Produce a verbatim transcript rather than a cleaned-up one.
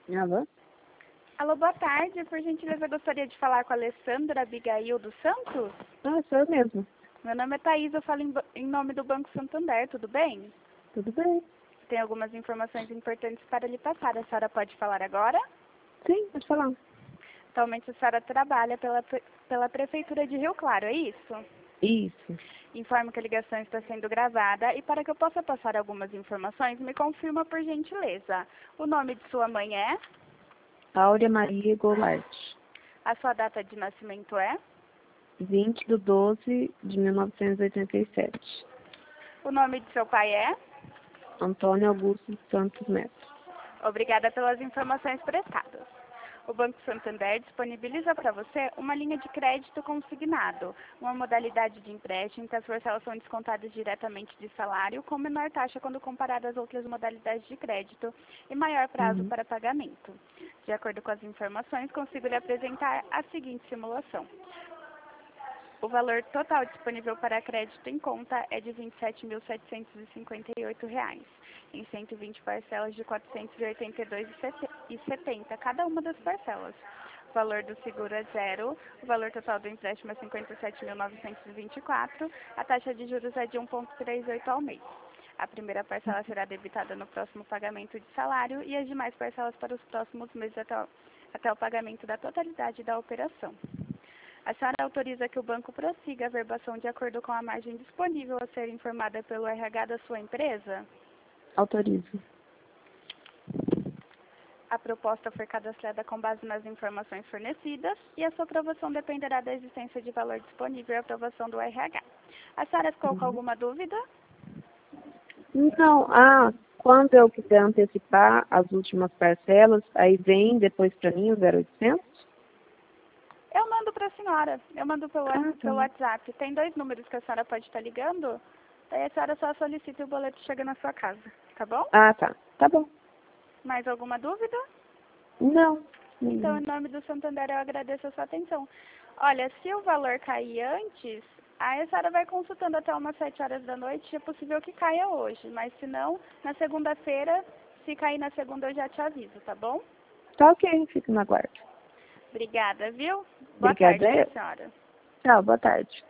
Alô? Alô, boa tarde. Por gentileza, eu gostaria de falar com a Alessandra Abigail dos Santos. Ah, sou eu mesmo. Meu nome é Thaís, eu falo em, ba- em nome do Banco Santander, tudo bem? Tudo bem? Tem algumas informações importantes para lhe passar. A senhora pode falar agora? Sim, pode falar. Atualmente a senhora trabalha pela, pre- pela Prefeitura de Rio Claro, é isso? Isso. Informo que a ligação está sendo gravada e para que eu possa passar algumas informações, me confirma por gentileza. O nome de sua mãe é? Áurea Maria Goulart. A sua data de nascimento é? vinte de doze de mil novecentos e oitenta e sete. O nome de seu pai é? Antônio Augusto Santos Neto. Obrigada pelas informações prestadas. O Banco Santander disponibiliza para você uma linha de crédito consignado, uma modalidade de empréstimo em que as parcelas são descontadas diretamente de salário, com menor taxa quando comparada às outras modalidades de crédito e maior prazo Uhum. para pagamento. De acordo com as informações, consigo lhe apresentar a seguinte simulação. O valor total disponível para crédito em conta é de vinte e sete mil setecentos e cinquenta e oito reais, em cento e vinte parcelas de quatrocentos e oitenta e dois reais e setenta centavos cada uma das parcelas. O valor do seguro é zero, o valor total do empréstimo é cinquenta e sete mil novecentos e vinte e quatro reais, a taxa de juros é de um vírgula trinta e oito ao mês. A primeira parcela será debitada no próximo pagamento de salário e as demais parcelas para os próximos meses até o, até o pagamento da totalidade da operação. A senhora autoriza que o banco prossiga a verbação de acordo com a margem disponível a ser informada pelo R H da sua empresa? Autorizo. A proposta foi cadastrada com base nas informações fornecidas e a sua aprovação dependerá da existência de valor disponível e aprovação do R H. A senhora ficou com Uhum. alguma dúvida? Então, ah, quando eu quiser antecipar as últimas parcelas, aí vem depois para mim o zero oitocentos? Eu mando para a senhora. Eu mando pelo, Ah, pelo tá. WhatsApp. Tem dois números que a senhora pode estar ligando. Daí a senhora só solicita e o boleto chega na sua casa. Tá bom? Ah, tá. Tá bom. Mais alguma dúvida? Não. Então, Hum. em nome do Santander, eu agradeço a sua atenção. Olha, se o valor cair antes, aí a senhora vai consultando até umas sete horas da noite, é possível que caia hoje. Mas se não, na segunda-feira, se cair na segunda, eu já te aviso, tá bom? Tá ok, fico no aguardo. Obrigada, viu? Boa tarde Obrigada. para eu. a senhora. Tchau, boa tarde.